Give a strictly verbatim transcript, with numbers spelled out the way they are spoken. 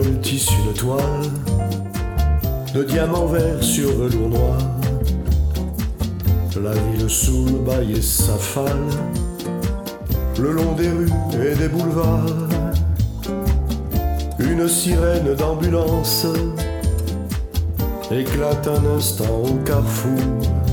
tisse une toile de diamants verts sur velours noir. La ville sous le bail et sa falle, le long des rues et des boulevards. Une sirène d'ambulance éclate un instant au carrefour.